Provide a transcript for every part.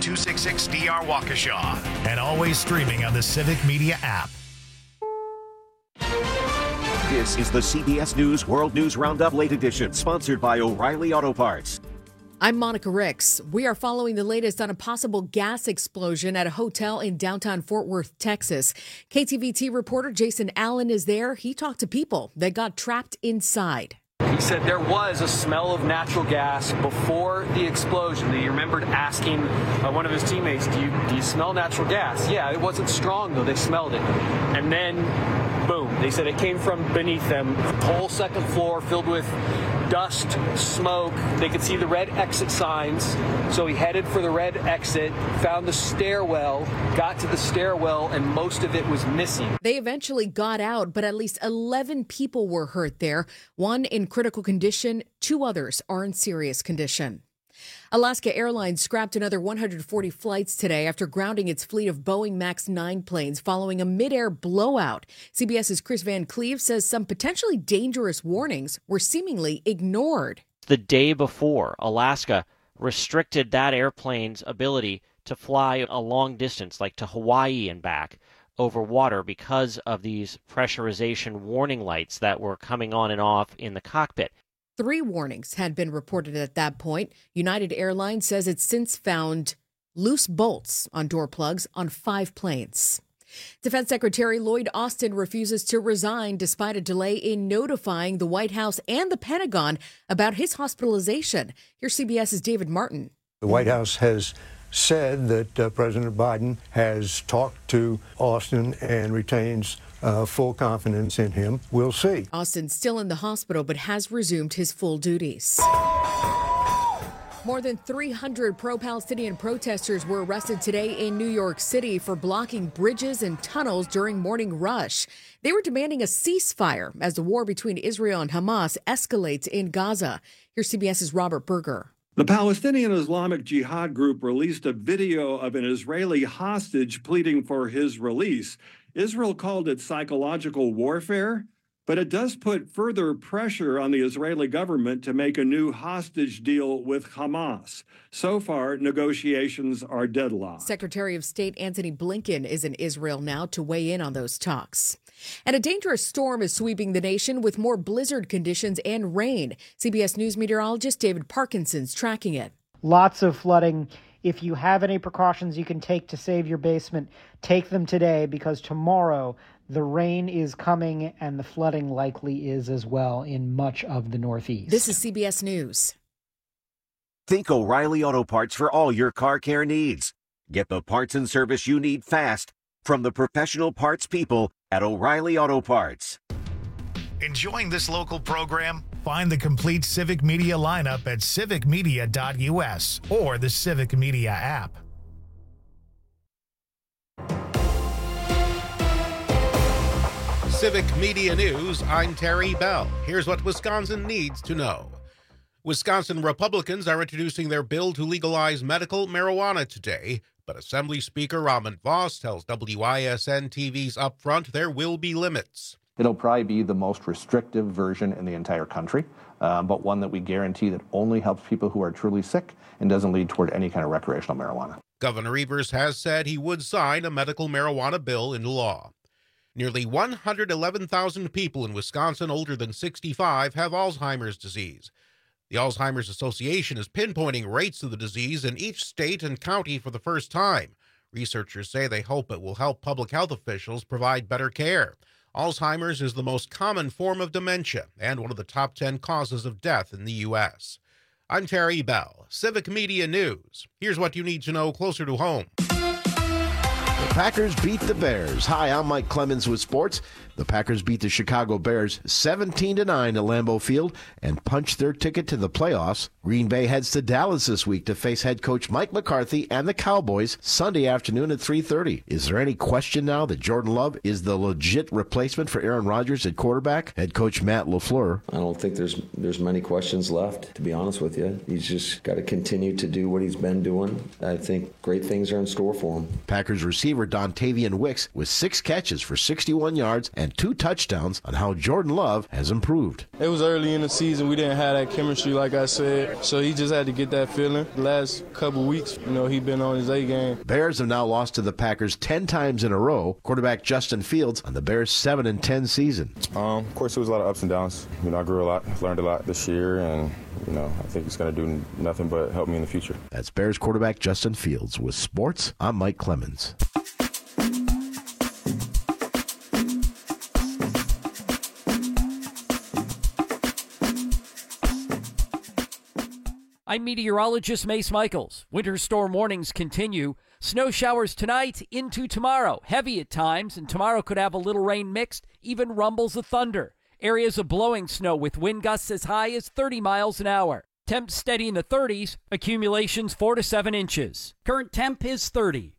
266DR Waukesha, and always streaming on the Civic Media app. This is the CBS News World News Roundup Late Edition, sponsored by O'Reilly Auto Parts. I'm Monica Ricks. We are following the latest on a possible gas explosion at a hotel in downtown Fort Worth, Texas. KTVT reporter Jason Allen is there. He talked to people that got trapped inside. He said there was a smell of natural gas before the explosion. He remembered asking one of his teammates, do you smell natural gas? Yeah, it wasn't strong, though. They smelled it. And then, boom, they said it came from beneath them. The whole second floor filled with dust, smoke. They could see the red exit signs. So he headed for the red exit, found the stairwell, got to the stairwell, and most of it was missing. They eventually got out, but at least 11 people were hurt there. One in critical condition, 2 others are in serious condition. Alaska Airlines scrapped another 140 flights today after grounding its fleet of Boeing MAX 9 planes following a mid-air blowout. CBS's Chris Van Cleve says some potentially dangerous warnings were seemingly ignored. The day before, Alaska restricted that airplane's ability to fly a long distance, like to Hawaii and back, over water because of these pressurization warning lights that were coming on and off in the cockpit. 3 warnings had been reported at that point. United Airlines says it's since found loose bolts on door plugs on 5 planes. Defense Secretary Lloyd Austin refuses to resign despite a delay in notifying the White House and the Pentagon about his hospitalization. Here's CBS's David Martin. The White House has said that President Biden has talked to Austin and retains full confidence in him. We'll see. Austin's still in the hospital but has resumed his full duties. More than 300 pro-Palestinian protesters were arrested today in New York City for blocking bridges and tunnels during morning rush. They were demanding a ceasefire as the war between Israel and Hamas escalates in Gaza. Here's CBS's Robert Berger. The Palestinian Islamic Jihad group released a video of an Israeli hostage pleading for his release. Israel called it psychological warfare, but it does put further pressure on the Israeli government to make a new hostage deal with Hamas. So far, negotiations are deadlocked. Secretary of State Antony Blinken is in Israel now to weigh in on those talks. And a dangerous storm is sweeping the nation with more blizzard conditions and rain. CBS News meteorologist David Parkinson's tracking it. Lots of flooding. If you have any precautions you can take to save your basement, take them today, because tomorrow the rain is coming and the flooding likely is as well in much of the Northeast. This is CBS News. Think O'Reilly Auto Parts for all your car care needs. Get the parts and service you need fast from the professional parts people at O'Reilly Auto Parts. Enjoying this local program? Find the complete Civic Media lineup at civicmedia.us or the Civic Media app. Civic Media News, I'm Terry Bell. Here's what Wisconsin needs to know. Wisconsin Republicans are introducing their bill to legalize medical marijuana today, but Assembly Speaker Rahmont Voss tells WISN TV's Upfront there will be limits. It'll probably be the most restrictive version in the entire country, but one that we guarantee that only helps people who are truly sick and doesn't lead toward any kind of recreational marijuana. Governor Evers has said he would sign a medical marijuana bill into law. Nearly 111,000 people in Wisconsin older than 65 have Alzheimer's disease. The Alzheimer's Association is pinpointing rates of the disease in each state and county for the first time. Researchers say they hope it will help public health officials provide better care. Alzheimer's is the most common form of dementia and one of the top 10 causes of death in the U.S. I'm Terry Bell, Civic Media News. Here's what you need to know closer to home. The Packers beat the Bears. Hi, I'm Mike Clemens with sports. The Packers beat the Chicago Bears 17-9 at Lambeau Field and punched their ticket to the playoffs. Green Bay heads to Dallas this week to face head coach Mike McCarthy and the Cowboys Sunday afternoon at 3:30. Is there any question now that Jordan Love is the legit replacement for Aaron Rodgers at quarterback? Head coach Matt LaFleur. I don't think there's many questions left, to be honest with you. He's just got to continue to do what he's been doing. I think great things are in store for him. Packers receiver Dontavian Wicks with 6 catches for 61 yards and and 2 touchdowns on how Jordan Love has improved. It was early in the season. We didn't have that chemistry, like I said, so he just had to get that feeling. The last couple weeks, he's been on his A game. Bears have now lost to the Packers 10 times in a row. Quarterback Justin Fields on the Bears' 7-10 season. Of course, it was a lot of ups and downs. I grew a lot, learned a lot this year, and I think it's going to do nothing but help me in the future. That's Bears quarterback Justin Fields. With sports, I'm Mike Clemens. I'm meteorologist Mace Michaels. Winter storm warnings continue. Snow showers tonight into tomorrow. Heavy at times, and tomorrow could have a little rain mixed, even rumbles of thunder. Areas of blowing snow with wind gusts as high as 30 miles an hour. Temps steady in the 30s, accumulations 4 to 7 inches. Current temp is 30.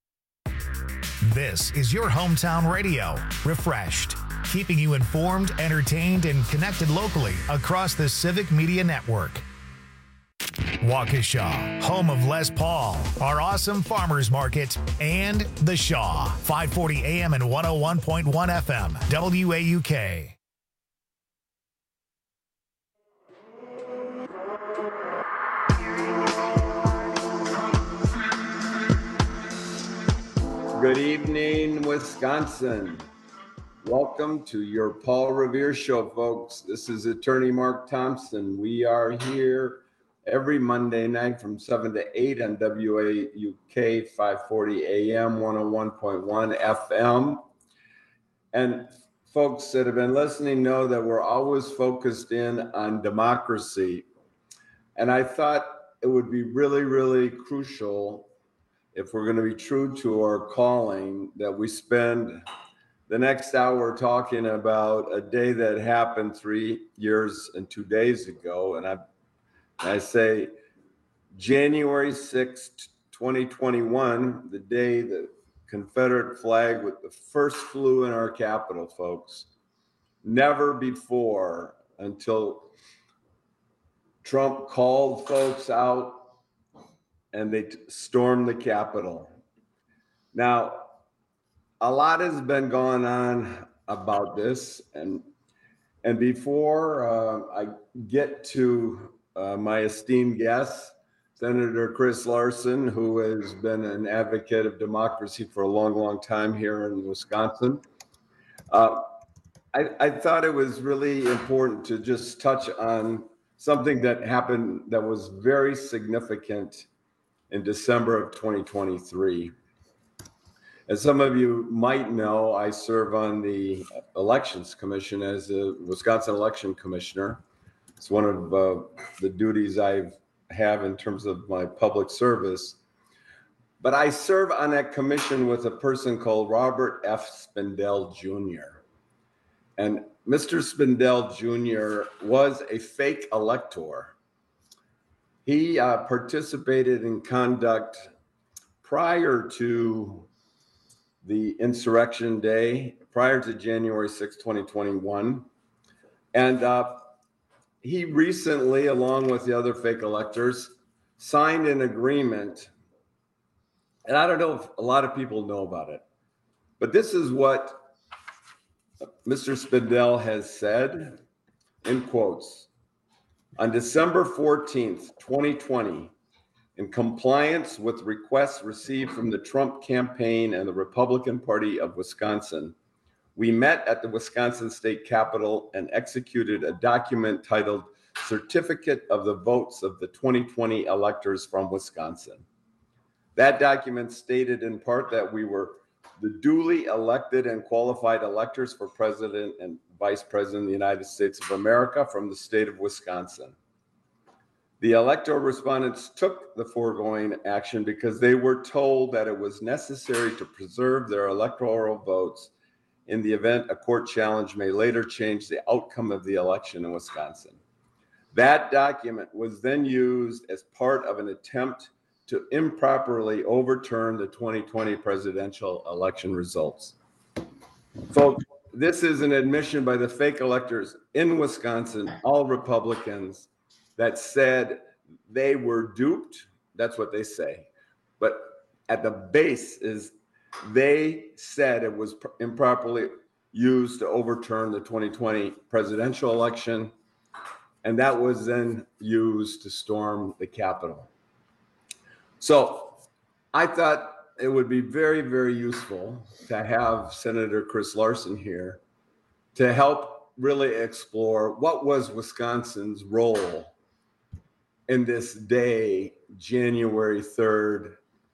This is your hometown radio, Refreshed, keeping you informed, entertained, and connected locally across the Civic Media Network. Waukesha, home of Les Paul, our awesome farmers market, and The Shaw, 540 AM and 101.1 FM, WAUK. Good evening, Wisconsin. Welcome to your Paul Revere Show, folks. This is Attorney Mark Thompson. We are here every Monday night from 7 to 8 on WAUK 540 AM, 101.1 FM. And folks that have been listening know that we're always focused in on democracy. And I thought it would be really, really crucial, if we're going to be true to our calling, that we spend the next hour talking about a day that happened 3 years and 2 days ago. And I say January 6th, 2021, the day the Confederate flag with the first flew in our capital, folks. Never before, until Trump called folks out and they stormed the Capitol. Now, a lot has been going on about this, and before I get to my esteemed guest, Senator Chris Larson, who has been an advocate of democracy for a long, long time here in Wisconsin, I thought it was really important to just touch on something that happened that was very significant in December of 2023. As some of you might know, I serve on the Elections Commission as a Wisconsin Election Commissioner. It's one of the duties I have in terms of my public service. But I serve on that commission with a person called Robert F. Spindell Jr. And Mr. Spindell Jr. was a fake elector. He participated in conduct prior to the insurrection day, prior to January 6, 2021. And he recently, along with the other fake electors, signed an agreement. And I don't know if a lot of people know about it, but this is what Mr. Spindell has said, in quotes. On December 14th, 2020, in compliance with requests received from the Trump campaign and the Republican Party of Wisconsin, we met at the Wisconsin State Capitol and executed a document titled Certificate of the Votes of the 2020 Electors from Wisconsin. That document stated in part that we were the duly elected and qualified electors for President and Vice President of the United States of America from the state of Wisconsin. The electoral respondents took the foregoing action because they were told that it was necessary to preserve their electoral votes in the event a court challenge may later change the outcome of the election in Wisconsin. That document was then used as part of an attempt to improperly overturn the 2020 presidential election results. Folks, this is an admission by the fake electors in Wisconsin, all Republicans, that said they were duped. That's what they say. But at the base is they said it was improperly used to overturn the 2020 presidential election, and that was then used to storm the Capitol. So I thought it would be very, very useful to have Senator Chris Larson here to help really explore what was Wisconsin's role in this day, January 3rd,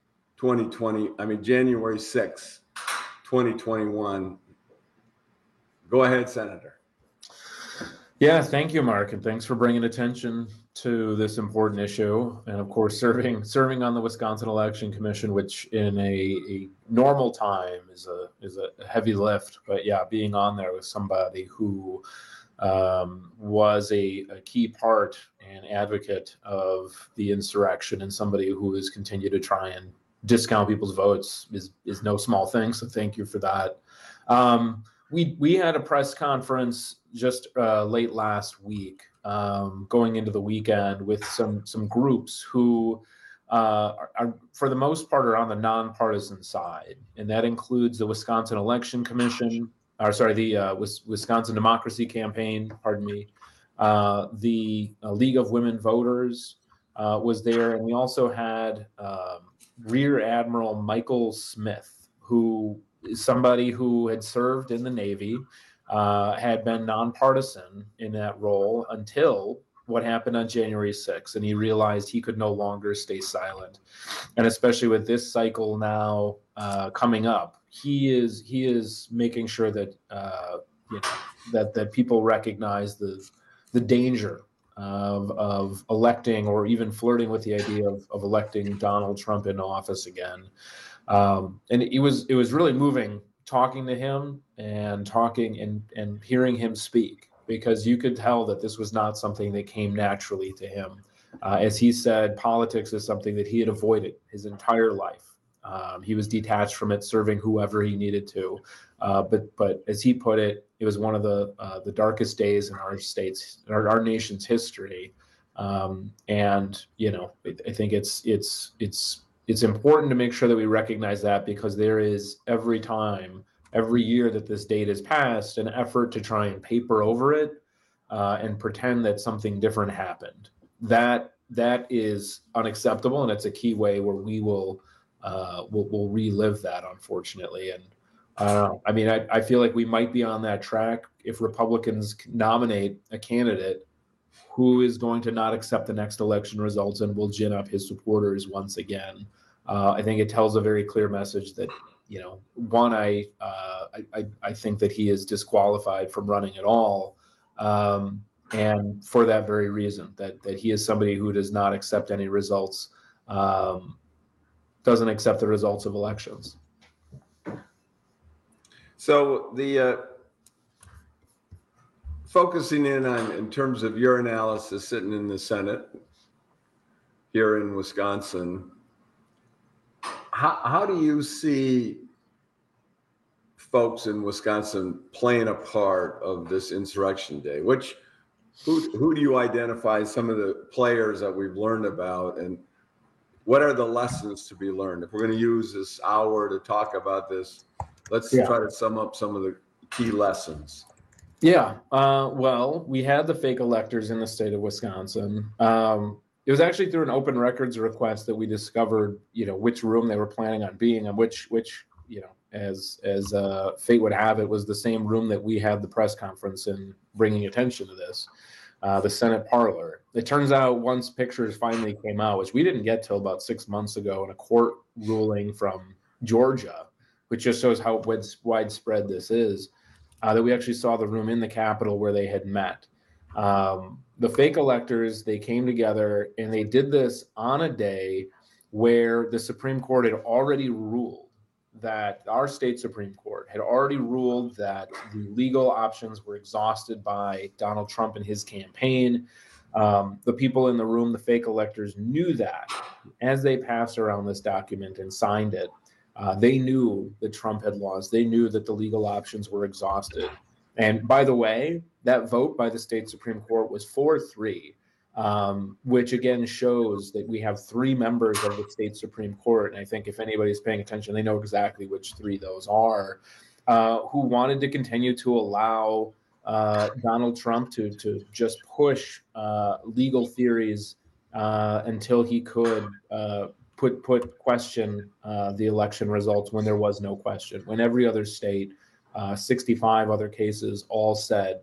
January 6th, 2021. Go ahead, Senator. Yeah, thank you, Mark, and thanks for bringing attention to this important issue. And of course, serving on the Wisconsin Election Commission, which in a normal time is a heavy lift. But yeah, being on there with somebody who was a key part and advocate of the insurrection, and somebody who has continued to try and discount people's votes is no small thing. So thank you for that. We had a press conference just late last week, going into the weekend, with some groups who are, for the most part, are on the nonpartisan side, and that includes the Wisconsin Election Commission, the Wisconsin Democracy Campaign, the League of Women Voters was there, and we also had Rear Admiral Michael Smith, who is somebody who had served in the Navy, had been nonpartisan in that role until what happened on January 6th, and he realized he could no longer stay silent. And especially with this cycle now coming up, he is making sure that that people recognize the danger of electing, or even flirting with the idea of electing Donald Trump into office again. And it was really moving talking to him and hearing him speak, because you could tell that this was not something that came naturally to him. As he said, politics is something that he had avoided his entire life. He was detached from it, serving whoever he needed to. But as he put it, it was one of the darkest days in our nation's history. And I think it's important to make sure that we recognize that, because there is every year that this date is passed, an effort to try and paper over it and pretend that something different happened. That is unacceptable, and it's a key way where we'll relive that, unfortunately. And I feel like we might be on that track if Republicans nominate a candidate who is going to not accept the next election results and will gin up his supporters once again. I think it tells a very clear message that, one, I think that he is disqualified from running at all. And for that very reason, that he is somebody who does not accept any results, doesn't accept the results of elections. So the focusing in terms of your analysis, sitting in the Senate here in Wisconsin, how do you see folks in Wisconsin playing a part of this insurrection day? Who do you identify as some of the players that we've learned about, and what are the lessons to be learned? If we're going to use this hour to talk about this, let's try to sum up some of the key lessons. Yeah. Well, we had the fake electors in the state of Wisconsin. It was actually through an open records request that we discovered, which room they were planning on being in, which as fate would have it, was the same room that we had the press conference in, bringing attention to this, the Senate parlor. It turns out once pictures finally came out, which we didn't get till about 6 months ago, in a court ruling from Georgia, which just shows how widespread this is, that we actually saw the room in the Capitol where they had met. The fake electors, they came together, and they did this on a day where the Supreme Court had already ruled that our state Supreme Court had already ruled that the legal options were exhausted by Donald Trump and his campaign. The people in the room, the fake electors, knew that as they passed around this document and signed it. They knew that Trump had lost. They knew that the legal options were exhausted. And by the way, that vote by the state Supreme Court was 4-3, which again shows that we have 3 members of the state Supreme Court. And I think if anybody's paying attention, they know exactly which 3 those are. who wanted to continue to allow Donald Trump to just push legal theories until he could question the election results when there was no question. When every other state, 65 other cases, all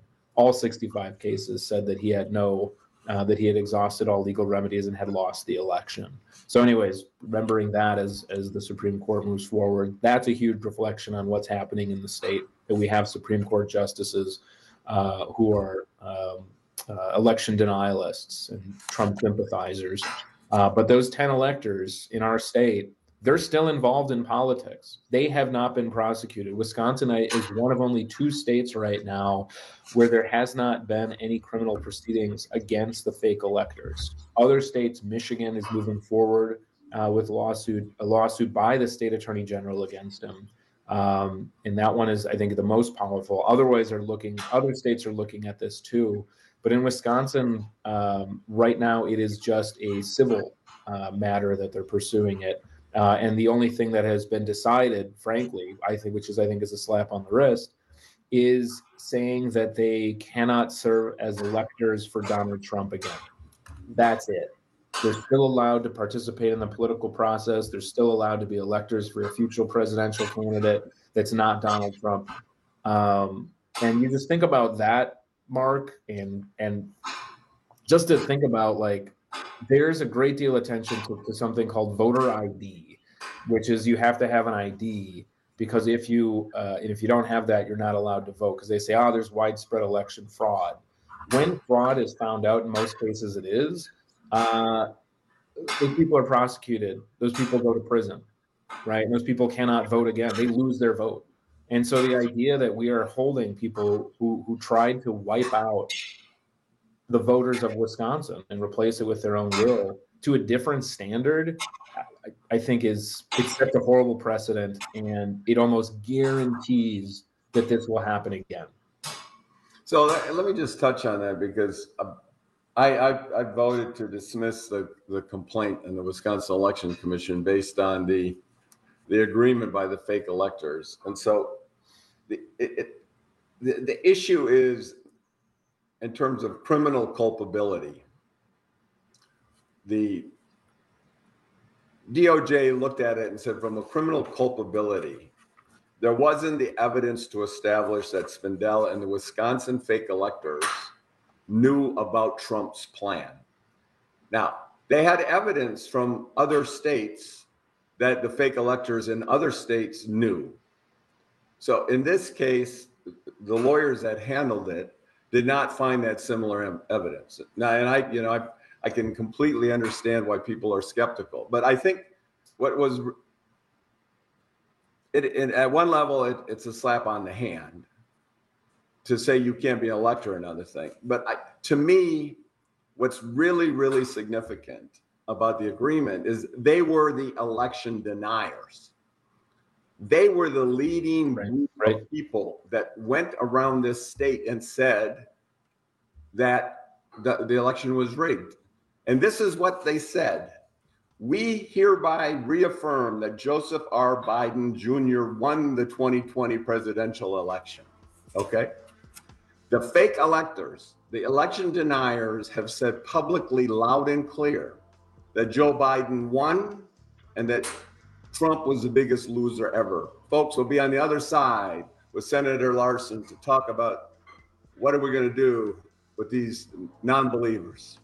65 cases said that he had that he had exhausted all legal remedies and had lost the election. So anyways, remembering that as the Supreme Court moves forward, that's a huge reflection on what's happening in the state, that we have Supreme Court justices who are election denialists and Trump sympathizers. But those 10 electors in our state, they're still involved in politics. They have not been prosecuted. Wisconsin is one of only 2 states right now where there has not been any criminal proceedings against the fake electors. Other states, Michigan is moving forward with a lawsuit by the state attorney general against him. And that one is, I think, the most powerful. Other states are looking at this too. But in Wisconsin, right now, it is just a civil matter that they're pursuing it. And the only thing that has been decided, frankly, I think is a slap on the wrist, is saying that they cannot serve as electors for Donald Trump again. That's it. They're still allowed to participate in the political process. They're still allowed to be electors for a future presidential candidate that's not Donald Trump. And you just think about that, Mark, and just to think about, like, there's a great deal of attention to something called voter ID, which is you have to have an ID, because if you don't have that, you're not allowed to vote, because they say, there's widespread election fraud. When fraud is found out, in most cases it is, those people are prosecuted. Those people go to prison, right? And those people cannot vote again. They lose their vote. And so the idea that we are holding people who tried to wipe out the voters of Wisconsin and replace it with their own will to a different standard, I think it sets a horrible precedent, and it almost guarantees that this will happen again. So let me just touch on that, because I voted to dismiss the complaint in the Wisconsin Election Commission based on the agreement by the fake electors. And so the issue is, in terms of criminal culpability, the DOJ looked at it and said, from a criminal culpability, there wasn't the evidence to establish that Spindell and the Wisconsin fake electors knew about Trump's plan. Now, they had evidence from other states that the fake electors in other states knew. So in this case, the lawyers that handled it did not find that similar evidence. Now, and I can completely understand why people are skeptical, but I think what was at one level, it's a slap on the hand to say you can't be an elector, another thing. But to me, what's really, really significant about the agreement is they were the election deniers. They were the leading group of people that went around this state and said that the election was rigged. And this is what they said. We hereby reaffirm that Joseph R. Biden Jr. won the 2020 presidential election. Okay? The fake electors, the election deniers, have said publicly, loud and clear, that Joe Biden won and that Trump was the biggest loser ever. Folks, will be on the other side with Senator Larson to talk about what are we going to do with these non-believers.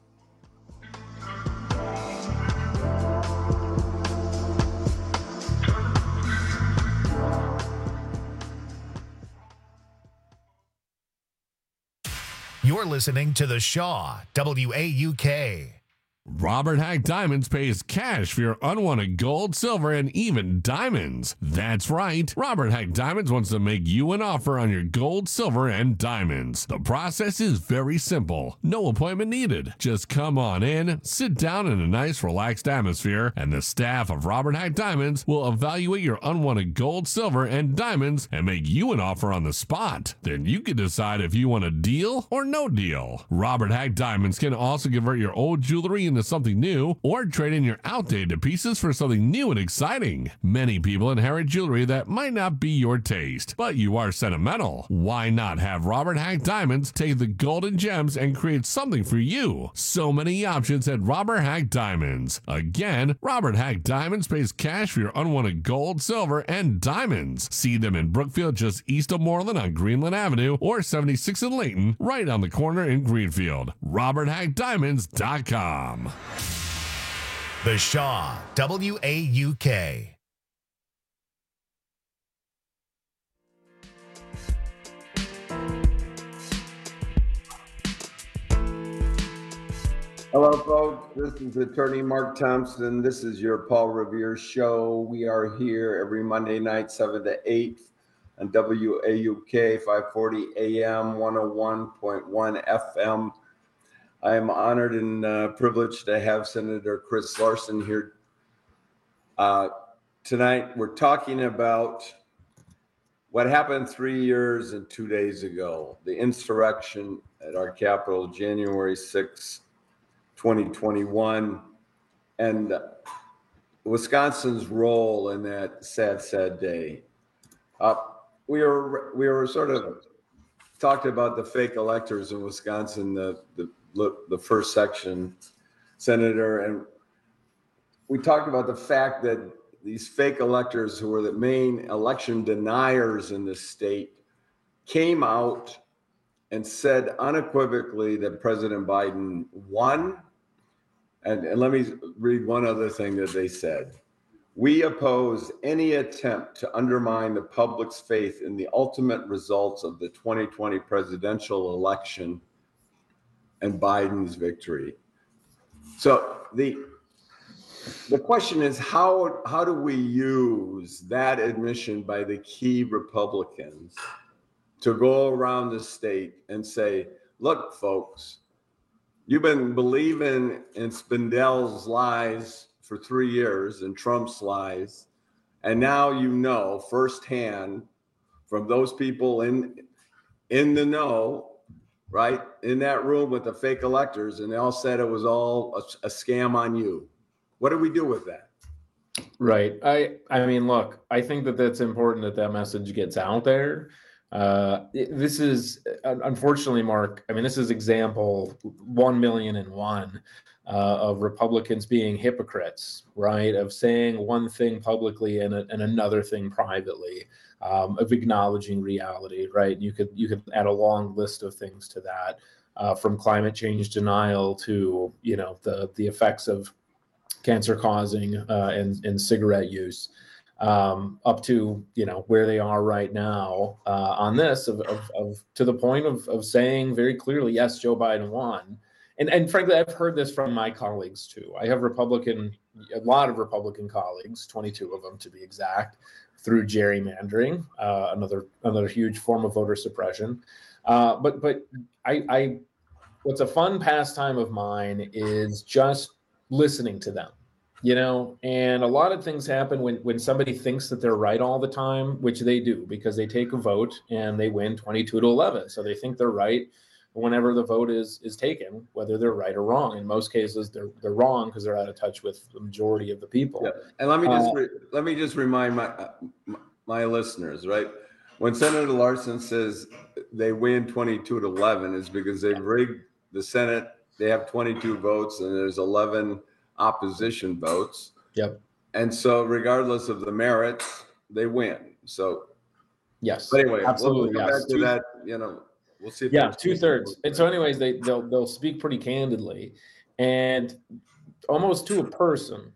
You're listening to The Shaw, WAUK. Robert Hack Diamonds pays cash for your unwanted gold, silver, and even diamonds. That's right. Robert Hack Diamonds wants to make you an offer on your gold, silver, and diamonds. The process is very simple. No appointment needed. Just come on in, sit down in a nice, relaxed atmosphere, and the staff of Robert Hack Diamonds will evaluate your unwanted gold, silver, and diamonds and make you an offer on the spot. Then you can decide if you want a deal or no deal. Robert Hack Diamonds can also convert your old jewelry into into something new or trade in your outdated pieces for something new and exciting. Many people inherit jewelry that might not be your taste, but you are sentimental. Why not have Robert Hack Diamonds take the golden gems and create something for you? So many options at Robert Hack Diamonds. Again, Robert Hack Diamonds pays cash for your unwanted gold, silver, and diamonds. See them in Brookfield just east of Moreland on Greenland Avenue or 76 in Layton, right on the corner in Greenfield. RobertHackDiamonds.com. The Shaw, WAUK. Hello, folks. This is attorney Mark Thompson. This is your Paul Revere Show. We are here every Monday night, 7 to 8 on WAUK, 540 AM, 101.1 FM. I am honored and privileged to have Senator Chris Larson here. Tonight, we're talking about what happened 3 years and 2 days ago, the insurrection at our Capitol, January 6th, 2021, and Wisconsin's role in that sad day. We were sort of talked about the fake electors in Wisconsin, the first section, Senator, and we talked about the fact that these fake electors, who were the main election deniers in this state, came out and said unequivocally that President Biden won. And let me read one other thing that they said. We oppose any attempt to undermine the public's faith in the ultimate results of the 2020 presidential election and Biden's victory. So the question is, how do we use that admission by the key Republicans to go around the state and say, look, folks, you've been believing in Spindell's lies for 3 years and Trump's lies, and now you know firsthand from those people in the know, right, in that room with the fake electors, and they all said it was all a scam on you. What do we do with that? Right. I mean, look, I think that that's important that message gets out there. This is, unfortunately, Mark, I mean, this is example 1,000,001 of Republicans being hypocrites, right? Of saying one thing publicly and another thing privately, of acknowledging reality, right? You could add a long list of things to that, from climate change denial to, the effects of cancer causing and cigarette use. Up to where they are right now on this of to the point of saying very clearly, yes, Joe Biden won. And frankly, I've heard this from my colleagues too. I have a lot of Republican colleagues, 22 of them to be exact, through gerrymandering, another huge form of voter suppression. But what's a fun pastime of mine is just listening to them. And a lot of things happen when somebody thinks that they're right all the time, which they do because they take a vote and they win 22-11. So they think they're right whenever the vote is taken, whether they're right or wrong. In most cases, they're wrong because they're out of touch with the majority of the people. Yeah. And let me just remind my listeners, right? When Senator Larson says they win 22-11, is because they've rigged the Senate. They have 22 votes and there's 11 opposition votes. Yep. And so regardless of the merits, they win. So yes. But anyway, absolutely. We'll come back to that, we'll see. If 2/3. And so anyways, they'll speak pretty candidly and almost to a person,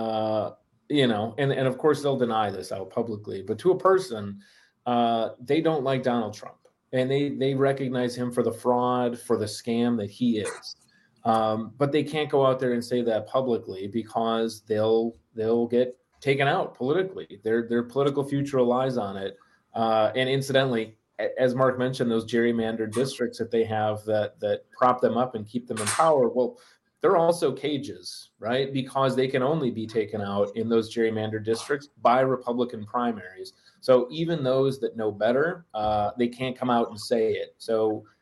and of course they'll deny this out publicly, but to a person, they don't like Donald Trump and they recognize him for the fraud, for the scam that he is. But they can't go out there and say that publicly because they'll get taken out politically. Their political future relies on it. And incidentally, as Mark mentioned, those gerrymandered districts that they have that prop them up and keep them in power, well, they're also cages, right? Because they can only be taken out in those gerrymandered districts by Republican primaries. So even those that know better, they can't come out and say it. So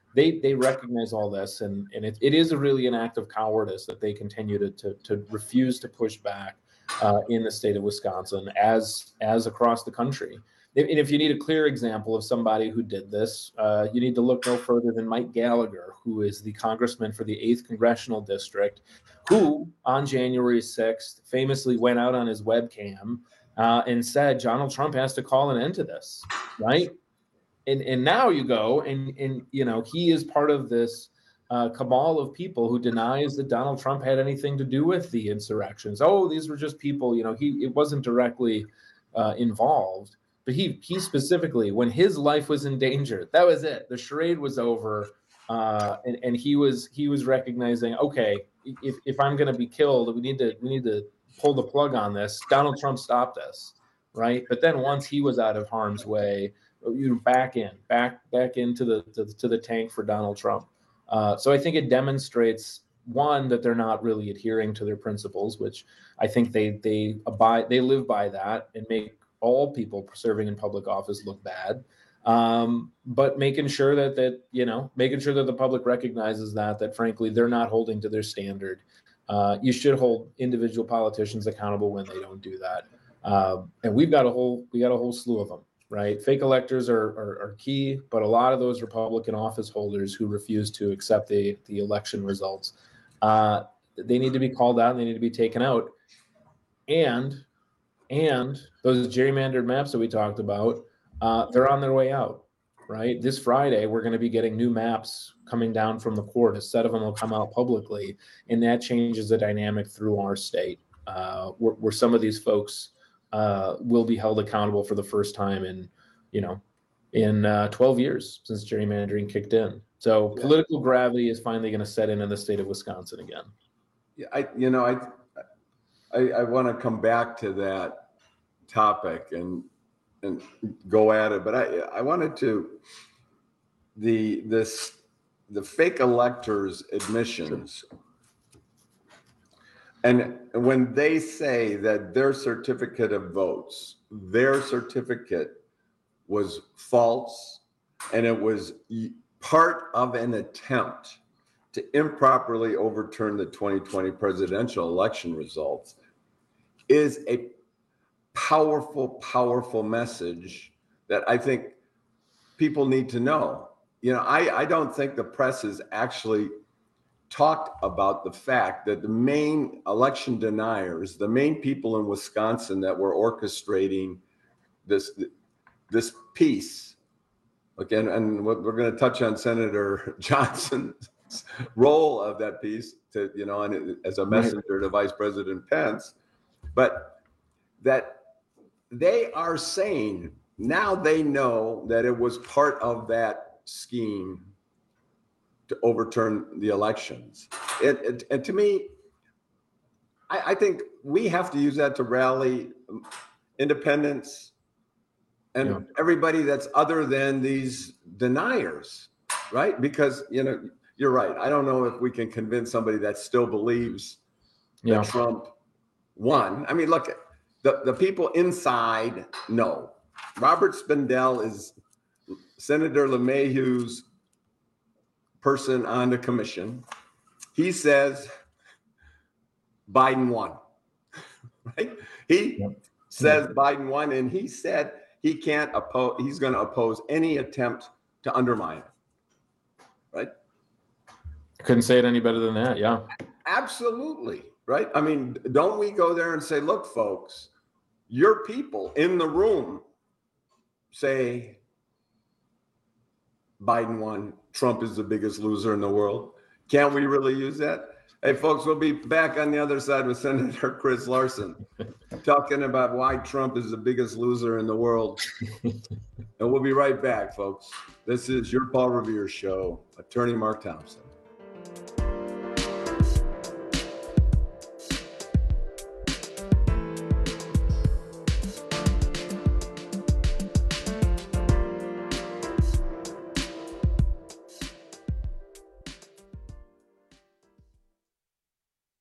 They recognize all this, and it is really an act of cowardice that they continue to refuse to push back in the state of Wisconsin as across the country. And if you need a clear example of somebody who did this, you need to look no further than Mike Gallagher, who is the congressman for the 8th Congressional District, who on January 6th famously went out on his webcam and said Donald Trump has to call an end to this, right? And now you go and he is part of this cabal of people who denies that Donald Trump had anything to do with the insurrections. Oh, these were just people, it wasn't directly involved. But he specifically, when his life was in danger, that was it. The charade was over, and he was recognizing, okay, if I'm going to be killed, we need to pull the plug on this. Donald Trump stopped us, right? But then once he was out of harm's way, back into the tank for Donald Trump. So I think it demonstrates, one, that they're not really adhering to their principles, which I think they live by that and make all people serving in public office look bad, but making sure that the public recognizes that frankly they're not holding to their standard. You should hold individual politicians accountable when they don't do that, and we got a whole slew of them. Right, fake electors are key, but a lot of those Republican office holders who refuse to accept the election results, they need to be called out and they need to be taken out, and those gerrymandered maps that we talked about, they're on their way out, right? This Friday, we're going to be getting new maps coming down from the court. A set of them will come out publicly, and that changes the dynamic through our state, where some of these folks will be held accountable for the first time in 12 years since gerrymandering kicked in. So political gravity is finally going to set in the state of Wisconsin again. Yeah, I want to come back to that topic and go at it, but I wanted to the fake electors admissions, and when they say that their certificate of votes, their certificate was false, and it was part of an attempt to improperly overturn the 2020 presidential election results, is a powerful, powerful message that I think people need to know. I don't think the press has actually talked about the fact that the main election deniers, the main people in Wisconsin that were orchestrating this piece, again, and we're going to touch on Senator Johnson's role of that piece as a messenger to Vice President Pence, but that they are saying now they know that it was part of that scheme to overturn the elections. And to me, I think we have to use that to rally independents and everybody that's other than these deniers, right? Because, you're right. I don't know if we can convince somebody that still believes that Trump won. I mean, look, the people inside know. Robert Spindell is Senator LeMahieu's person on the commission. He says Biden won, right? He says Biden won, and he said he can't oppose, he's going to oppose any attempt to undermine it, right? Couldn't say it any better than that. Yeah, absolutely. Right. I mean, don't we go there and say, look, folks, your people in the room say Biden won, Trump is the biggest loser in the world. Can't we really use that? Hey, folks, we'll be back on the other side with Senator Chris Larson talking about why Trump is the biggest loser in the world. And we'll be right back, folks. This is your Paul Revere Show. Attorney Mark Thompson.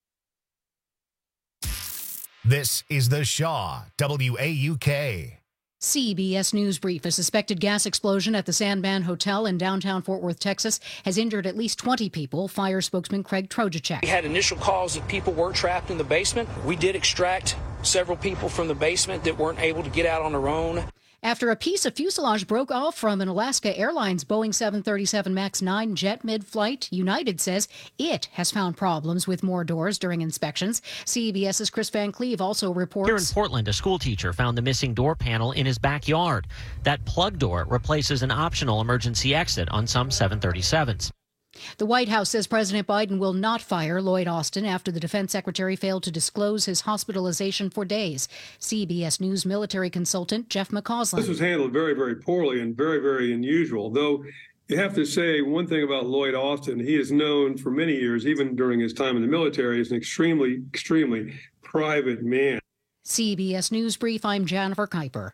This is The Shaw, WAUK. CBS News Brief. A suspected gas explosion at the Sandman Hotel in downtown Fort Worth, Texas, has injured at least 20 people, fire spokesman Craig Trojacek. We had initial calls that people were trapped in the basement. We did extract several people from the basement that weren't able to get out on their own. After a piece of fuselage broke off from an Alaska Airlines Boeing 737 MAX 9 jet mid-flight, United says it has found problems with more doors during inspections. CBS's Chris Van Cleve also reports. Here in Portland, a school teacher found the missing door panel in his backyard. That plug door replaces an optional emergency exit on some 737s. The White House says President Biden will not fire Lloyd Austin after the defense secretary failed to disclose his hospitalization for days. CBS News military consultant Jeff McCausland. This was handled very, very poorly and very, very unusual. Though you have to say one thing about Lloyd Austin. He is known for many years, even during his time in the military, as an extremely, extremely private man. CBS News Brief, I'm Jennifer Kuiper.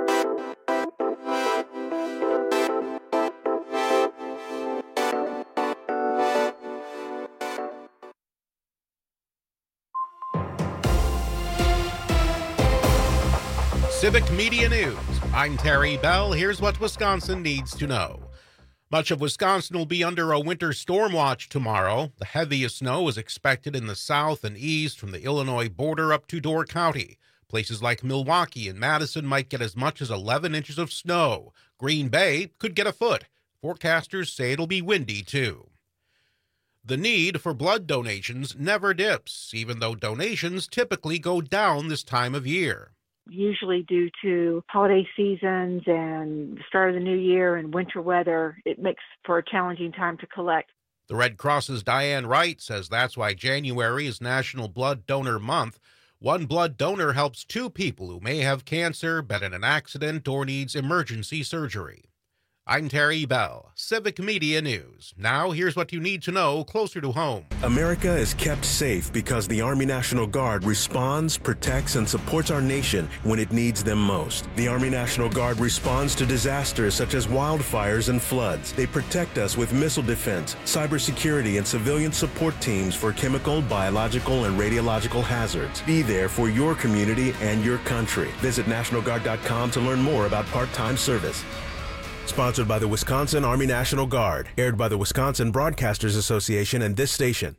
Civic Media News. I'm Terry Bell. Here's what Wisconsin needs to know. Much of Wisconsin will be under a winter storm watch tomorrow. The heaviest snow is expected in the south and east from the Illinois border up to Door County. Places like Milwaukee and Madison might get as much as 11 inches of snow. Green Bay could get a foot. Forecasters say it'll be windy, too. The need for blood donations never dips, even though donations typically go down this time of year. Usually due to holiday seasons and the start of the new year and winter weather, it makes for a challenging time to collect. The Red Cross's Diane Wright says that's why January is National Blood Donor Month. One blood donor helps two people who may have cancer, been in an accident, or needs emergency surgery. I'm Terry Bell, Civic Media News. Now, here's what you need to know closer to home. America is kept safe because the Army National Guard responds, protects, and supports our nation when it needs them most. The Army National Guard responds to disasters such as wildfires and floods. They protect us with missile defense, cybersecurity, and civilian support teams for chemical, biological, and radiological hazards. Be there for your community and your country. Visit NationalGuard.com to learn more about part-time service. Sponsored by the Wisconsin Army National Guard. Aired by the Wisconsin Broadcasters Association and this station.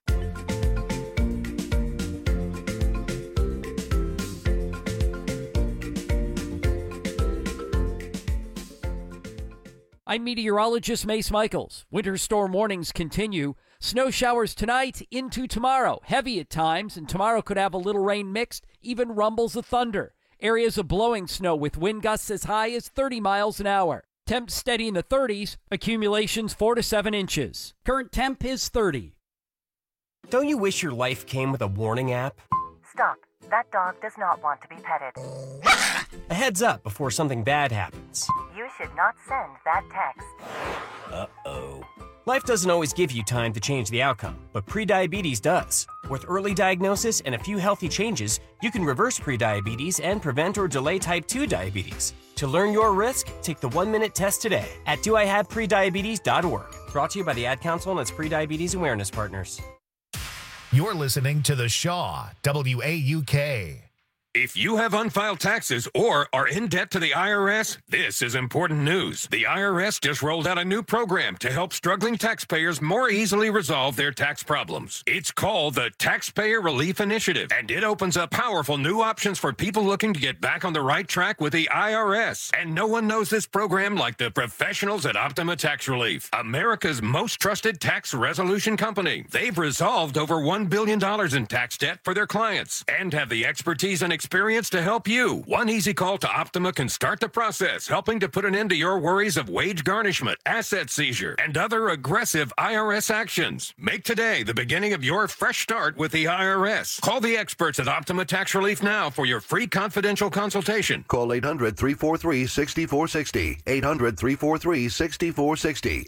I'm meteorologist Mace Michaels. Winter storm warnings continue. Snow showers tonight into tomorrow. Heavy at times, and tomorrow could have a little rain mixed, even rumbles of thunder. Areas of blowing snow with wind gusts as high as 30 miles an hour. Temps steady in the 30s, accumulations 4 to 7 inches. Current temp is 30. Don't you wish your life came with a warning app? Stop. That dog does not want to be petted. A heads up before something bad happens. You should not send that text. Uh-oh. Life doesn't always give you time to change the outcome, but prediabetes does. With early diagnosis and a few healthy changes, you can reverse prediabetes and prevent or delay type 2 diabetes. To learn your risk, take the 1-minute test today at doihaveprediabetes.org. Brought to you by the Ad Council and its prediabetes awareness partners. You're listening to The Shaw, WAUK. If you have unfiled taxes or are in debt to the IRS, this is important news. The IRS just rolled out a new program to help struggling taxpayers more easily resolve their tax problems. It's called the Taxpayer Relief Initiative, and it opens up powerful new options for people looking to get back on the right track with the IRS. And no one knows this program like the professionals at Optima Tax Relief, America's most trusted tax resolution company. They've resolved over $1 billion in tax debt for their clients and have the expertise and experience to help you. One easy call to Optima can start the process, helping to put an end to your worries of wage garnishment, asset seizure, and other aggressive IRS actions. Make today the beginning of your fresh start with the IRS. Call the experts at Optima Tax Relief now for your free confidential consultation. Call 800-343-6460. 800-343-6460.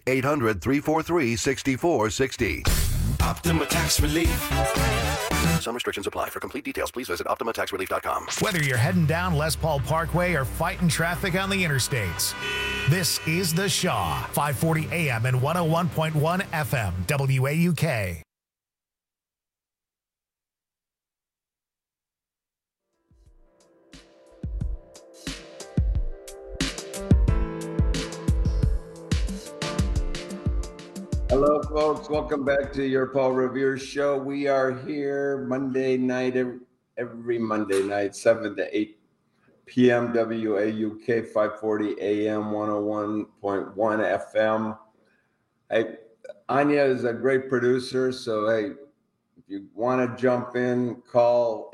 800-343-6460. Optima Tax Relief. Some restrictions apply. For complete details, please visit OptimaTaxRelief.com. Whether you're heading down Les Paul Parkway or fighting traffic on the interstates, this is The Shaw, 540 AM and 101.1 FM, WAUK. Hello, folks. Welcome back to your Paul Revere Show. We are here Monday night, every Monday night, 7 to 8 p.m. WAUK, 540 AM, 101.1 FM. Hey, Anya is a great producer, so hey, if you want to jump in, call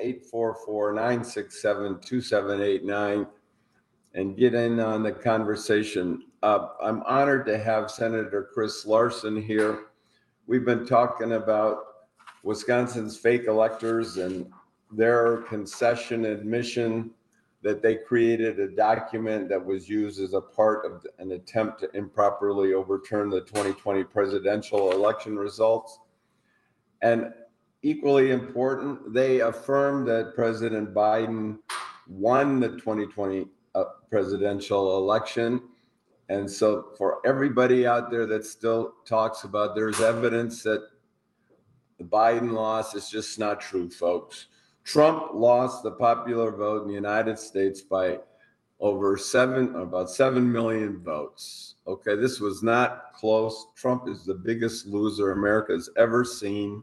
844-967-2789 and get in on the conversation. I'm honored to have Senator Chris Larson here. We've been talking about Wisconsin's fake electors and their concession admission that they created a document that was used as a part of an attempt to improperly overturn the 2020 presidential election results. And equally important, they affirmed that President Biden won the 2020 presidential election. And so for everybody out there that still talks about there's evidence that the Biden loss, is just not true, folks. Trump lost the popular vote in the United States by about 7 million votes. Okay, this was not close. Trump is the biggest loser America's ever seen.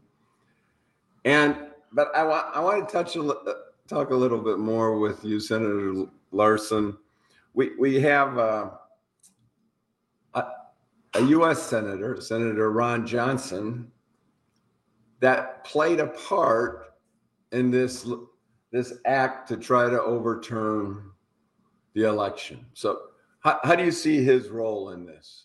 But I want to talk a little bit more with you, Senator Larson. We have a U.S. Senator, Senator Ron Johnson, that played a part in this act to try to overturn the election. So how do you see his role in this?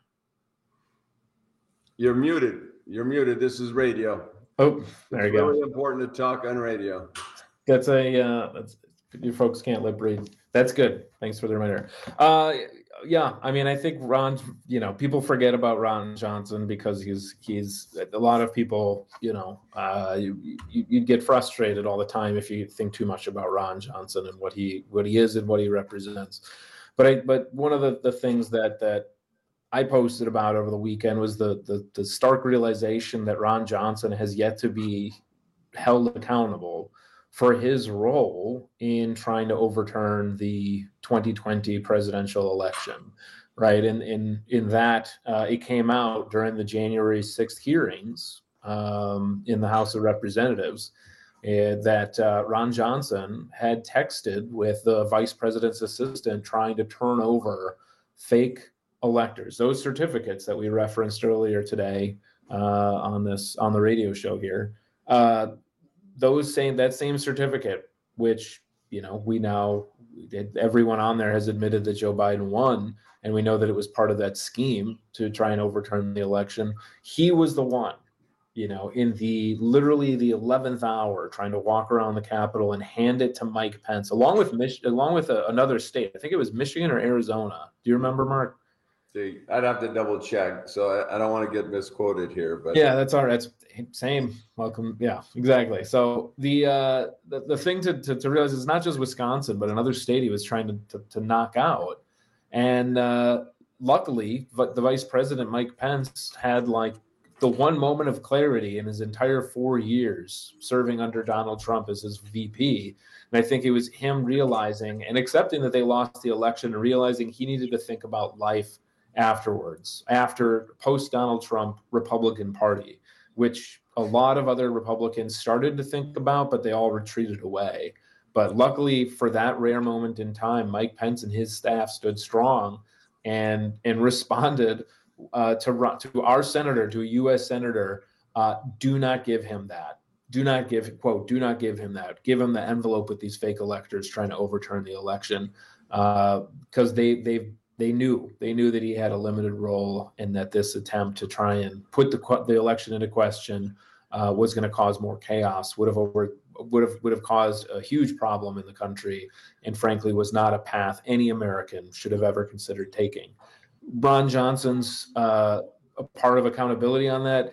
You're muted. This is radio. Oh, there you go. It's really important to talk on radio. That's you folks can't lip read. That's good. Thanks for the reminder. Yeah, I mean, I think Ron, people forget about Ron Johnson because he's a lot of people, you'd get frustrated all the time if you think too much about Ron Johnson and what he is and what he represents. But one of the things that I posted about over the weekend was the stark realization that Ron Johnson has yet to be held accountable for his role in trying to overturn the 2020 presidential election, right? In that, it came out during the January 6th hearings in the House of Representatives that Ron Johnson had texted with the vice president's assistant trying to turn over fake electors, those certificates that we referenced earlier today on the radio show here. That same certificate, which everyone on there has admitted that Joe Biden won, and we know that it was part of that scheme to try and overturn the election. He was the one, in literally the 11th hour, trying to walk around the Capitol and hand it to Mike Pence, along with another state. I think it was Michigan or Arizona. Do you remember, Mark? I'd have to double check, so I don't want to get misquoted here. But yeah, that's all right. That's same. Welcome. Yeah, exactly. So the thing to realize is not just Wisconsin, but another state he was trying to knock out. And luckily, the vice president, Mike Pence, had like the one moment of clarity in his entire 4 years serving under Donald Trump as his VP. And I think it was him realizing and accepting that they lost the election and realizing he needed to think about life afterwards, after post-Donald Trump Republican Party, which a lot of other Republicans started to think about, but they all retreated away. But luckily for that rare moment in time, Mike Pence and his staff stood strong and responded to our senator, to a U.S. senator, do not give him that. Do not give him that. Give him the envelope with these fake electors trying to overturn the election, because they knew that he had a limited role and that this attempt to try and put the election into question was going to cause more chaos, would have caused a huge problem in the country, and frankly was not a path any American should have ever considered taking. Ron Johnson's a part of accountability on that.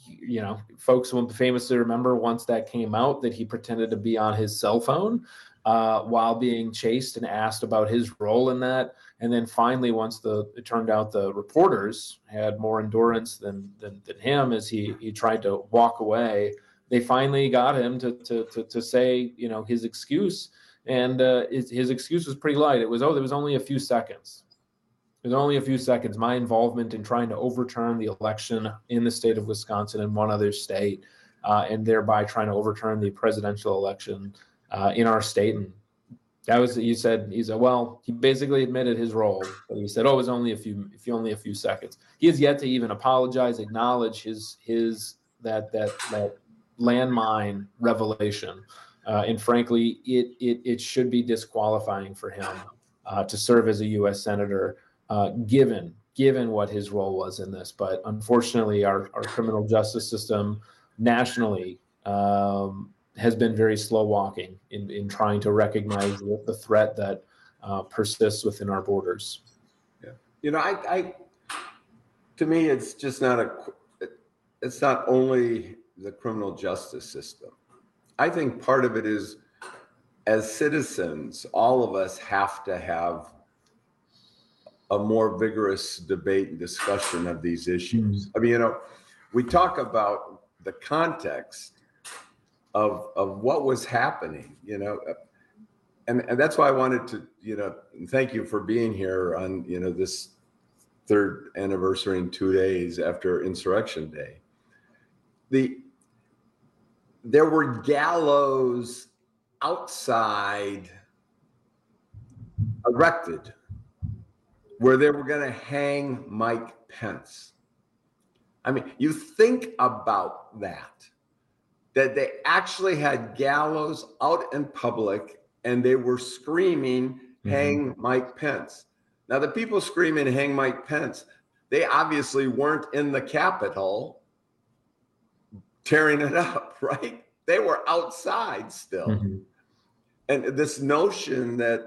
Folks will famously remember once that came out that he pretended to be on his cell phone while being chased and asked about his role in that. And then finally, once it turned out the reporters had more endurance than him as he tried to walk away, they finally got him to say, his excuse. And his excuse was pretty light. It was, there was only a few seconds. There's only a few seconds. My involvement in trying to overturn the election in the state of Wisconsin and one other state, and thereby trying to overturn the presidential election in our state. And that was, he said, well, he basically admitted his role, but he said, oh, it was only a few seconds. He has yet to even apologize, acknowledge that landmine revelation. And frankly, it should be disqualifying for him to serve as a U.S. Senator, given what his role was in this. But unfortunately, our criminal justice system nationally has been very slow walking in trying to recognize the threat that persists within our borders. Yeah. I to me, it's just it's not only the criminal justice system. I think part of it is, as citizens, all of us have to have a more vigorous debate and discussion of these issues. I mean, we talk about the context of what was happening, and that's why I wanted to, and thank you for being here on, this third anniversary in 2 days after Insurrection Day. There were gallows outside erected where they were going to hang Mike Pence. I mean, you think about that they actually had gallows out in public and they were screaming, hang Mike Pence. Now, the people screaming, hang Mike Pence, they obviously weren't in the Capitol tearing it up, right? They were outside still. And this notion that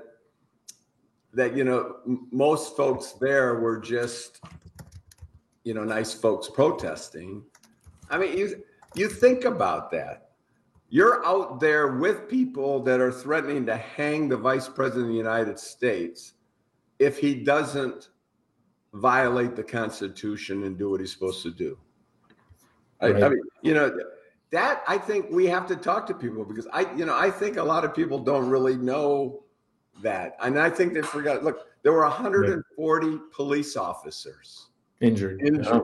most folks there were just nice folks protesting. I mean, you think about that. You're out there with people that are threatening to hang the Vice President of the United States if he doesn't violate the Constitution and do what he's supposed to do. Right. I mean, that I think we have to talk to people, because I think a lot of people don't really know that. And I think they forgot. Look, there were 140 police officers injured.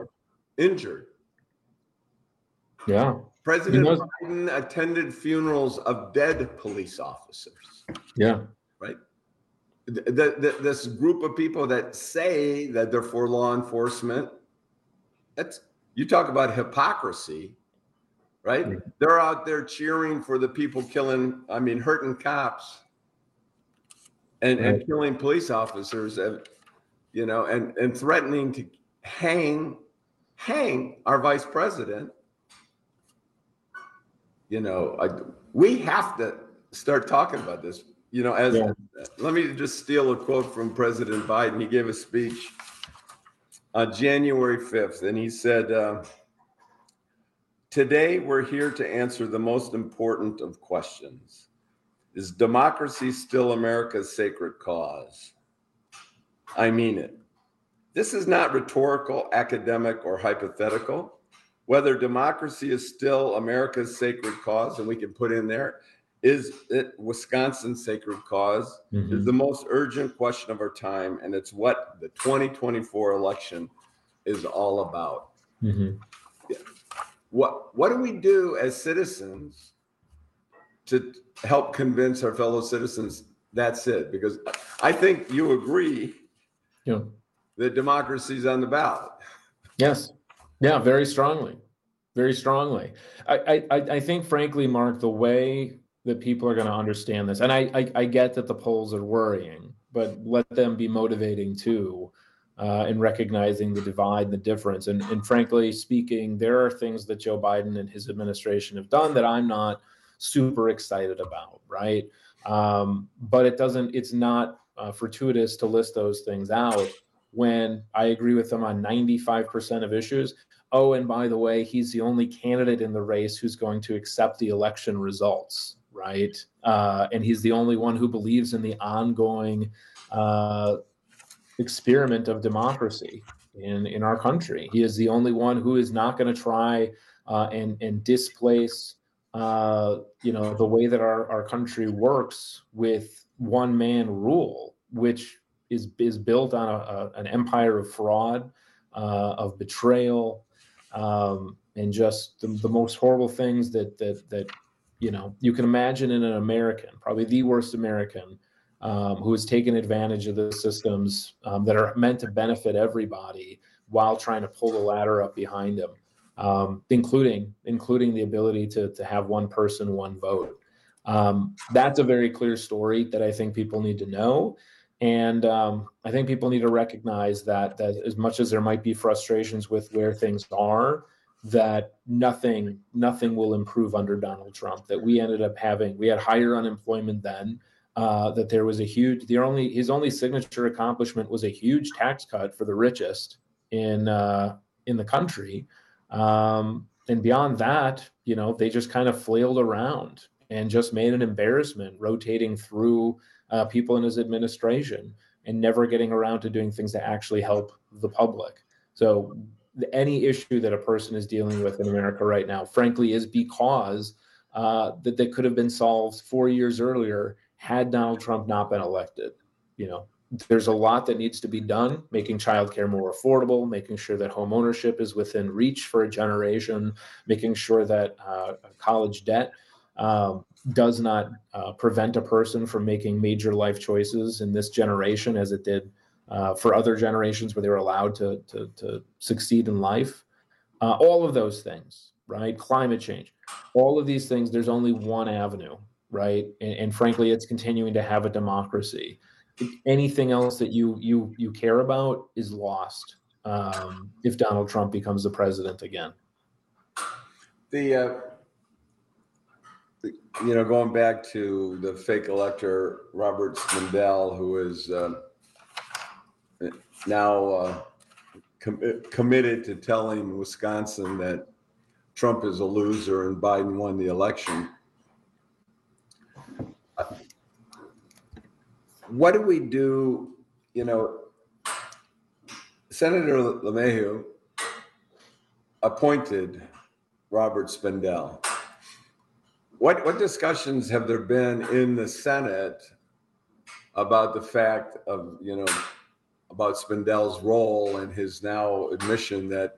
Yeah. President Biden attended funerals of dead police officers. Yeah. Right. This group of people that say that they're for law enforcement, you talk about hypocrisy, right? Yeah. They're out there cheering for the people hurting cops and killing police officers, and threatening to hang our vice president. We have to start talking about this. Let me just steal a quote from President Biden. He gave a speech on January 5th, and he said, "Today we're here to answer the most important of questions. Is democracy still America's sacred cause? I mean it. This is not rhetorical, academic, or hypothetical. Whether democracy is still America's sacred cause," and we can put in there, "is it Wisconsin's sacred cause?" is the most urgent question of our time, and it's what the 2024 election is all about. What do we do as citizens to help convince our fellow citizens that's it? Because I think you agree that democracy is on the ballot. Yes. Yeah, very strongly. Very strongly. I think, frankly, Mark, the way that people are going to understand this, and I get that the polls are worrying, but let them be motivating too, in recognizing the divide and the difference. And frankly speaking, there are things that Joe Biden and his administration have done that I'm not super excited about, right? But it's not fortuitous to list those things out when I agree with them on 95% of issues. Oh, and by the way, he's the only candidate in the race who's going to accept the election results, right? And he's the only one who believes in the ongoing experiment of democracy in our country. He is the only one who is not going to try and displace the way that our country works with one man rule, which is built on an empire of fraud, of betrayal, and just the most horrible things that you can imagine in an American, probably the worst American, who has taken advantage of the systems that are meant to benefit everybody while trying to pull the ladder up behind him, including the ability to have one person, one vote. That's a very clear story that I think people need to know. And I think people need to recognize that as much as there might be frustrations with where things are, that nothing will improve under Donald Trump, that we ended up we had higher unemployment then, that there was his only signature accomplishment was a huge tax cut for the richest in the country. And beyond that, they just kind of flailed around and just made an embarrassment, rotating through people in his administration and never getting around to doing things that actually help the public. So any issue that a person is dealing with in America right now, frankly, is because that they could have been solved 4 years earlier had Donald Trump not been elected. There's a lot that needs to be done, making childcare more affordable, making sure that home ownership is within reach for a generation, making sure that college debt does not prevent a person from making major life choices in this generation as it did for other generations where they were allowed to succeed in life. All of those things, right? Climate change, all of these things, there's only one avenue, right? And frankly, it's continuing to have a democracy. Anything else that you care about is lost if Donald Trump becomes the president again. Going back to the fake elector, Robert Spindell, who is now committed to telling Wisconsin that Trump is a loser and Biden won the election. What do we do? Senator LeMahieu appointed Robert Spindell. What discussions have there been in the Senate about the fact of, about Spindell's role and his now admission that,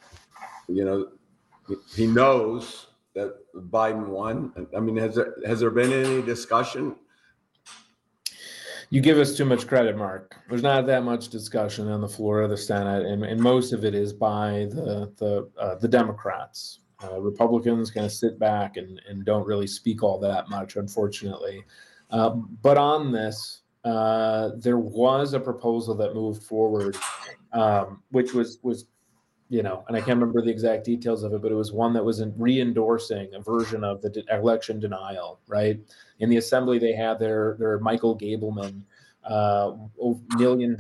he knows that Biden won? I mean, has there been any discussion? You give us too much credit, Mark. There's not that much discussion on the floor of the Senate, and most of it is by the Democrats. Republicans kind of sit back and don't really speak all that much, unfortunately. But on this, there was a proposal that moved forward, which was and I can't remember the exact details of it, but it was one that was re-endorsing a version of the election denial, right? In the assembly, they had their Michael Gableman $1 million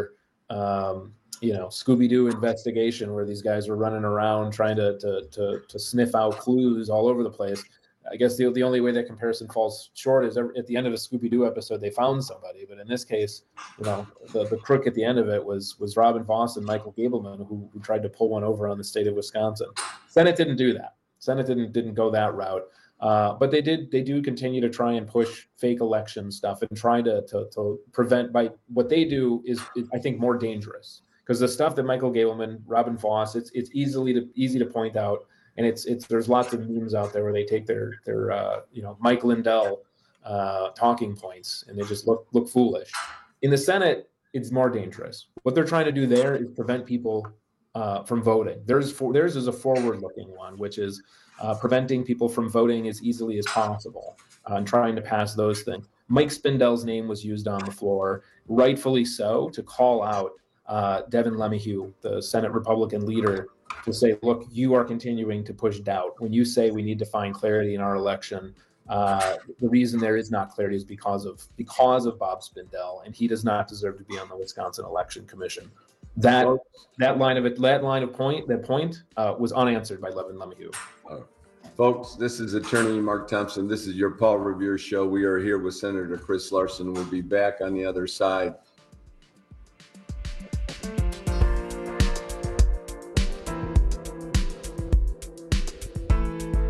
Scooby-Doo investigation where these guys were running around trying to sniff out clues all over the place. I guess the only way that comparison falls short is at the end of a Scooby-Doo episode, they found somebody. But in this case, the crook at the end of it was Robin Vos and Michael Gableman, who tried to pull one over on the state of Wisconsin. Senate didn't do that. Senate didn't go that route. But they do continue to try and push fake election stuff and try to prevent. By what they do is I think more dangerous, because the stuff that Michael Gableman, Robin Vos, it's easy to point out. And there's lots of memes out there where they take their Mike Lindell talking points and they just look foolish. In the Senate, it's more dangerous. What they're trying to do there is prevent people from voting. Theirs is a forward-looking one, which is preventing people from voting as easily as possible and trying to pass those things. Mike Spindell's name was used on the floor, rightfully so, to call out Devin LeMahieu, the Senate Republican leader, to say, look, you are continuing to push doubt. When you say we need to find clarity in our election, the reason there is not clarity is because of Bob Spindell, and he does not deserve to be on the Wisconsin Election Commission. That point was unanswered by Devin LeMahieu. Folks, this is Attorney Mark Thompson. This is your Paul Revere Show. We are here with Senator Chris Larson. We'll be back on the other side.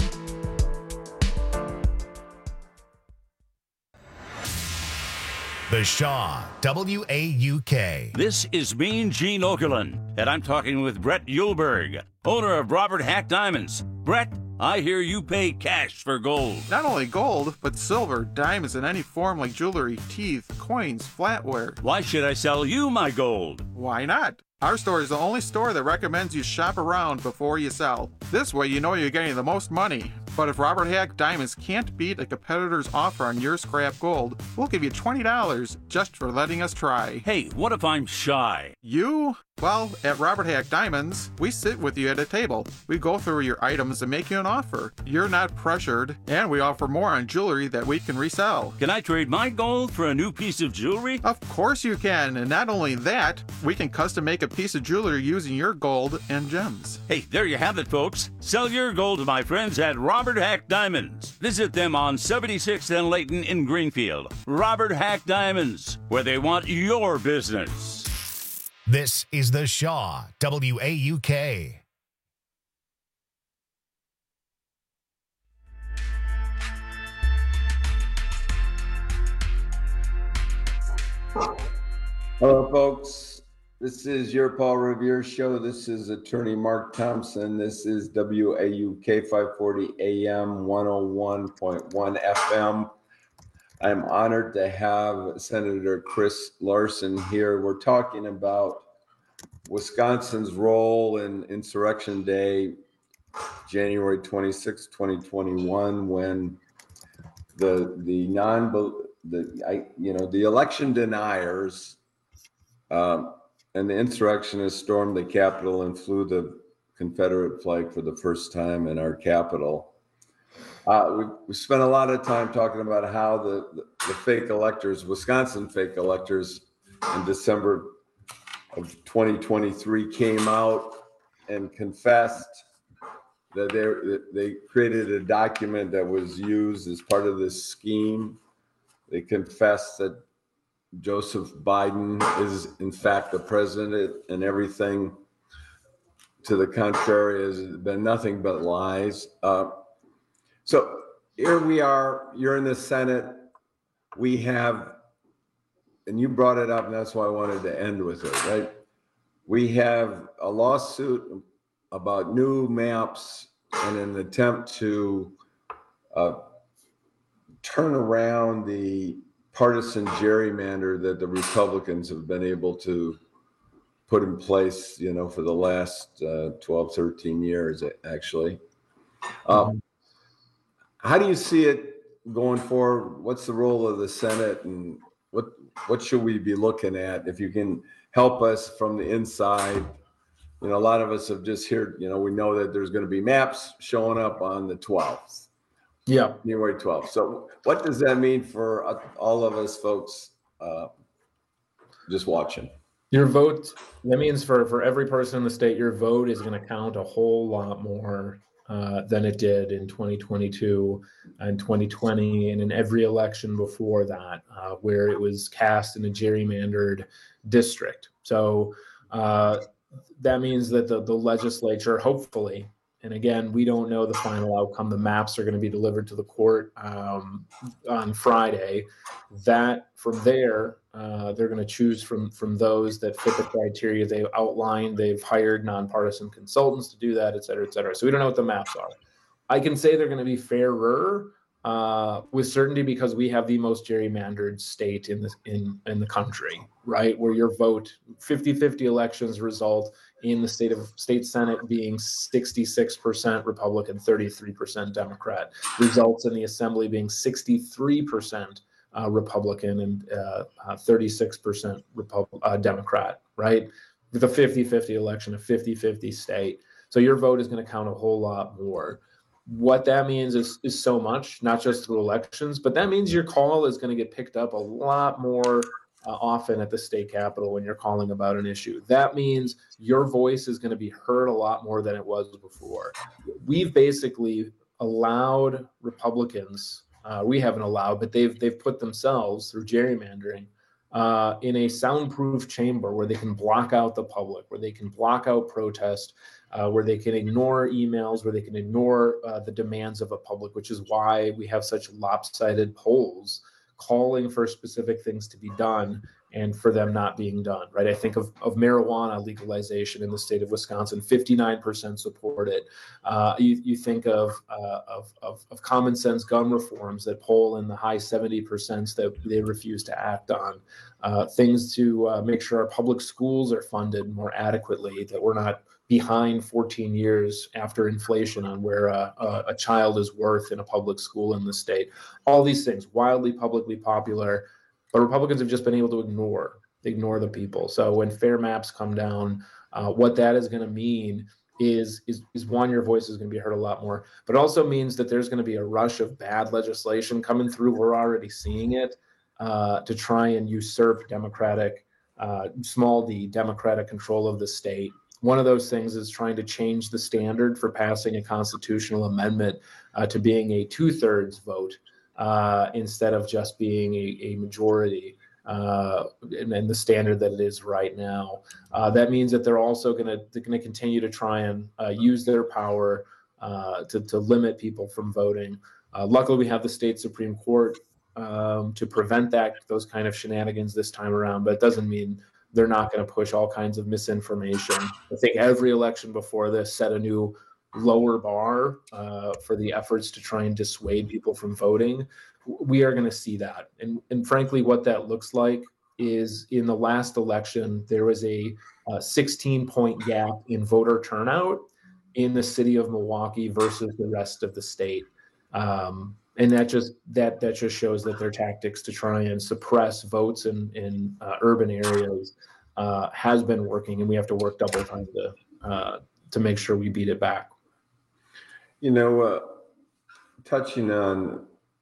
The The Shaw, WAUK. This is Mean Gene Okerlund, and I'm talking with Brett Yulberg, owner of Robert Hack Diamonds. Brett, I hear you pay cash for gold. Not only gold, but silver, diamonds in any form like jewelry, teeth, coins, flatware. Why should I sell you my gold? Why not? Our store is the only store that recommends you shop around before you sell. This way you know you're getting the most money. But if Robert Hack Diamonds can't beat a competitor's offer on your scrap gold, we'll give you $20 just for letting us try. Hey, what if I'm shy? You? Well, at Robert Hack Diamonds, we sit with you at a table. We go through your items and make you an offer. You're not pressured, and we offer more on jewelry that we can resell. Can I trade my gold for a new piece of jewelry? Of course you can, and not only that, we can custom make a piece of jewelry using your gold and gems. Hey, there you have it, folks. Sell your gold to my friends at Robert Hack Diamonds. Visit them on 76th and Layton in Greenfield. Robert Hack Diamonds, where they want your business. This is The Shaw, WAUK. Hello, folks. This is your Paul Revere Show. This is Attorney Mark Thompson. This is WAUK 540 AM 101.1 FM. I'm honored to have Senator Chris Larson here. We're talking about Wisconsin's role in Insurrection Day, January 26, 2021, when the election deniers and the insurrectionists stormed the Capitol and flew the Confederate flag for the first time in our capital. We spent a lot of time talking about how the fake electors, Wisconsin fake electors, in December of 2023 came out and confessed that they created a document that was used as part of this scheme. They confessed that Joseph Biden is in fact the president, and everything to the contrary has been nothing but lies. So here we are, you're in the Senate. We have, and you brought it up, and that's why I wanted to end with it, right? We have a lawsuit about new maps and an attempt to turn around the partisan gerrymander that the Republicans have been able to put in place, for the last 12, 13 years, actually. How do you see it going forward? What's the role of the Senate, and what should we be looking at? If you can help us from the inside, a lot of us have just heard, we know that there's going to be maps showing up on the 12th. Yeah. January 12th. So what does that mean for all of us folks just watching? Your vote, that means for every person in the state, your vote is going to count a whole lot more than it did in 2022 and 2020 and in every election before that, where it was cast in a gerrymandered district. So that means that the legislature, hopefully, and again, we don't know the final outcome. The maps are going to be delivered to the court on Friday. That from there, they're going to choose from those that fit the criteria they've outlined. They've hired nonpartisan consultants to do that, et cetera, et cetera. So we don't know what the maps are. I can say they're going to be fairer with certainty because we have the most gerrymandered state in the country, right? Where your vote, 50-50 elections result in the state Senate being 66% Republican, 33% Democrat, results in the Assembly being 63% Republican and 36% Democrat, right? With a 50-50 election, a 50-50 state. So your vote is going to count a whole lot more. What that means is so much, not just through elections, but that means your call is going to get picked up a lot more often at the state capitol when you're calling about an issue. That means your voice is going to be heard a lot more than it was before. We've basically allowed Republicans, we haven't allowed, but they've put themselves through gerrymandering in a soundproof chamber where they can block out the public, where they can block out protest, where they can ignore emails, where they can ignore the demands of a public, which is why we have such lopsided polls calling for specific things to be done and for them not being done, right? I think of marijuana legalization in the state of Wisconsin, 59% support it. You think of common sense gun reforms that poll in the high 70% that they refuse to act on. Things to make sure our public schools are funded more adequately, that we're not behind 14 years after inflation on where a child is worth in a public school in the state. All these things, wildly publicly popular, but Republicans have just been able to ignore the people. So when fair maps come down, what that is going to mean is one, your voice is going to be heard a lot more, but it also means that there's going to be a rush of bad legislation coming through. We're already seeing it to try and usurp Democratic, small d, Democratic control of the state. One of those things is trying to change the standard for passing a constitutional amendment to being a 2/3 vote instead of just being a majority, and the standard that it is right now. That means that they're also going to continue to try and use their power to limit people from voting. Luckily, we have the state Supreme Court to prevent those kind of shenanigans this time around, but it doesn't mean they're not going to push all kinds of misinformation. I think every election before this set a new lower bar for the efforts to try and dissuade people from voting. We are going to see that. And frankly, what that looks like is in the last election, there was a 16-point gap in voter turnout in the city of Milwaukee versus the rest of the state. And that just shows that their tactics to try and suppress votes in urban areas has been working, and we have to work double time to make sure we beat it back. Touching on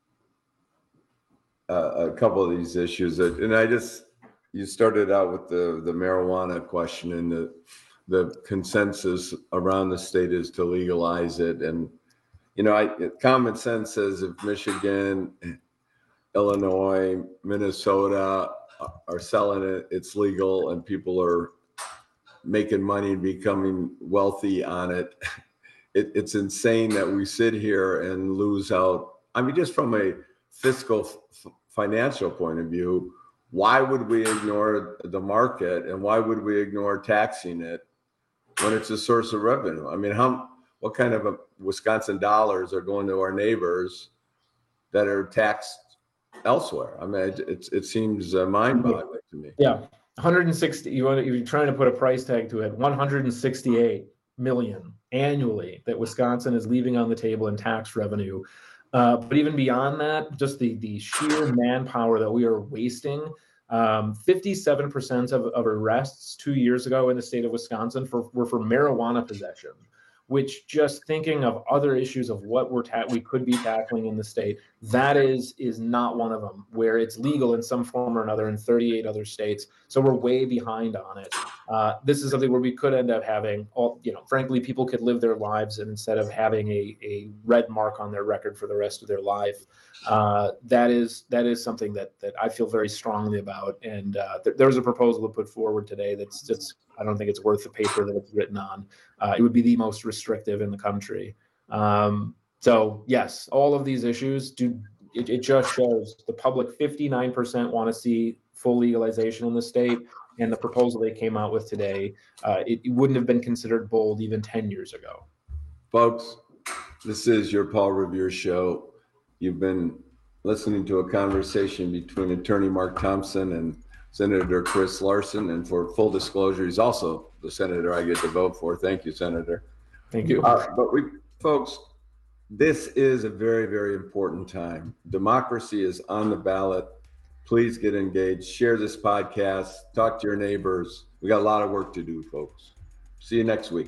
a couple of these issues, and you started out with the marijuana question, and the consensus around the state is to legalize it. And common sense says if Michigan, Illinois, Minnesota are selling it, it's legal, and people are making money and becoming wealthy on it. It's insane that we sit here and lose out. I mean, just from a fiscal financial point of view, why would we ignore the market, and why would we ignore taxing it when it's a source of revenue? I mean, what kind of Wisconsin dollars are going to our neighbors that are taxed elsewhere? I mean, it seems mind-boggling to me. Yeah, 160. You're trying to put a price tag to it. 168 million annually that Wisconsin is leaving on the table in tax revenue. But even beyond that, just the sheer manpower that we are wasting. 57% of arrests 2 years ago in the state of Wisconsin were for marijuana possession, which, just thinking of other issues of what we could be tackling in the state, that is not one of them, where it's legal in some form or another in 38 other states. So we're way behind on it. This is something where we could end up having, frankly, people could live their lives, and instead of having a red mark on their record for the rest of their life, that is something that I feel very strongly about. And there was a proposal to put forward today that's just, I don't think it's worth the paper that it's written on. It would be the most restrictive in the country. So yes, all of these issues it just shows the public 59% want to see full legalization in the state, and the proposal they came out with today, it wouldn't have been considered bold even 10 years ago. Folks, this is your Paul Revere Show. You've been listening to a conversation between Attorney Mark Thompson and Senator Chris Larson, and for full disclosure, he's also the senator I get to vote for. Thank you, Senator. Thank you. Folks, this is a very, very important time. Democracy is on the ballot. Please get engaged. Share this podcast. Talk to your neighbors. We got a lot of work to do, folks. See you next week.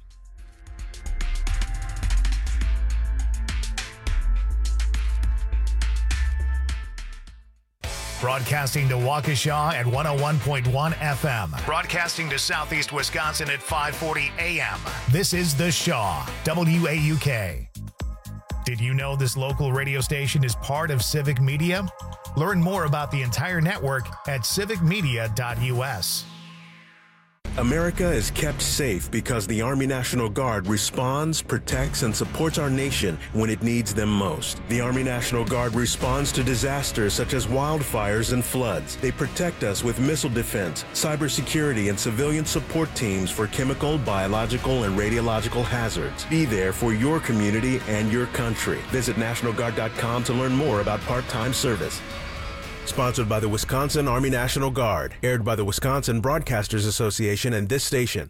Broadcasting to Waukesha at 101.1 FM. Broadcasting to Southeast Wisconsin at 540 AM. This is The Shaw, WAUK. Did you know this local radio station is part of Civic Media? Learn more about the entire network at civicmedia.us. America is kept safe because the Army National Guard responds, protects, and supports our nation when it needs them most. The Army National Guard responds to disasters such as wildfires and floods. They protect us with missile defense, cybersecurity, and civilian support teams for chemical, biological, and radiological hazards. Be there for your community and your country. Visit NationalGuard.com to learn more about part-time service. Sponsored by the Wisconsin Army National Guard. Aired by the Wisconsin Broadcasters Association and this station.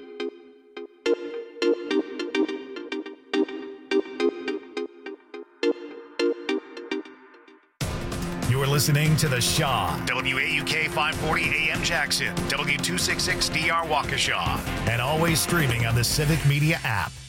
You're listening to The Shaw. WAUK 540 AM Jackson. W266DR Waukesha. And always streaming on the Civic Media app.